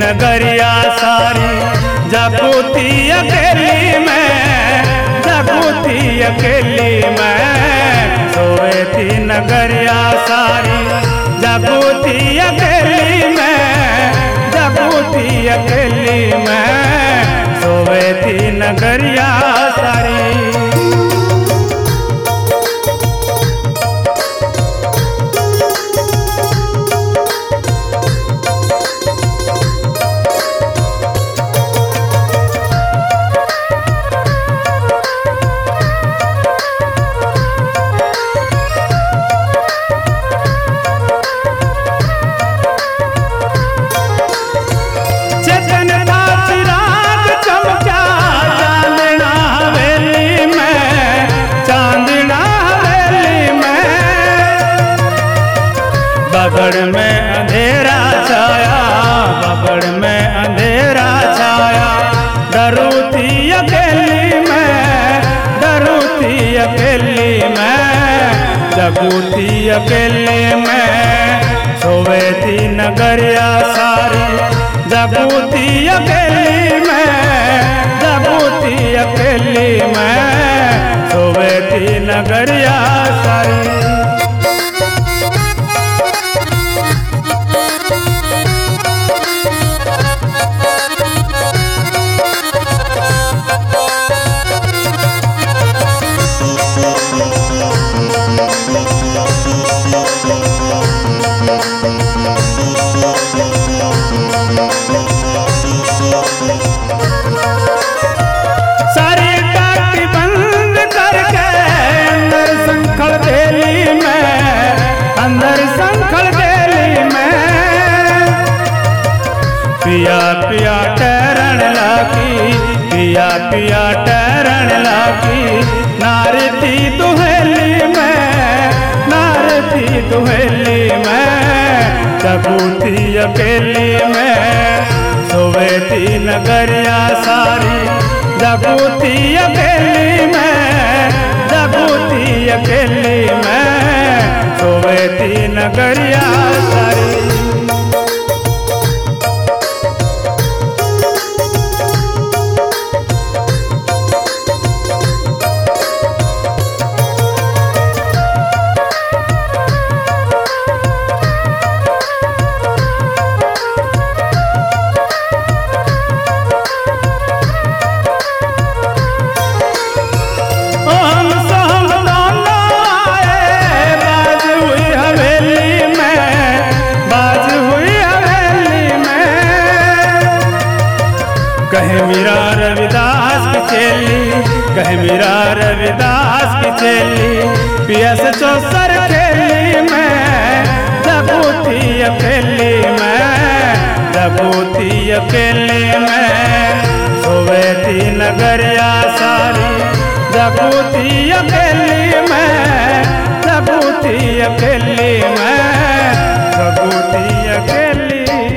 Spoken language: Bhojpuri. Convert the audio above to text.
नगरिया सारी जगूती अकेली में, जगूती अकेली में सोवे थी नगरिया सारी जगूती अकेली में, जगूती अकेली में सोवे थी नगरिया सारी। बगड़ में अंधेरा छाया, बगड़ में अंधेरा छाया, डरूती अकेली में, डरूती अकेली में, जगूती अकेली में सोवे थी नगरिया सारी जगूती अकेली में, जगूती अकेली में सोवे थी नगरिया सारी। सारी टाटी बंद करके अंदर संखल देली में, अंदर संखल देली में पिया पिया टहरन लागी, पिया पिया टहरन लागी, नारती दुहेली में, नारती दुहेली में जगूती अकेली में सोवे थी नगरिया सारी जगूती अकेली में, जगूती अकेली में सोवे थी नगरिया सारी। कहे मीरा रविदास की चेली, कहे मीरा रविदास की चेली, पियस चौसर खेली में, जगूती अकेली में, जगूती अकेली में सोवे थी नगरिया सारी जगूती अकेली में, जगूती अकेली में, जगूती अकेली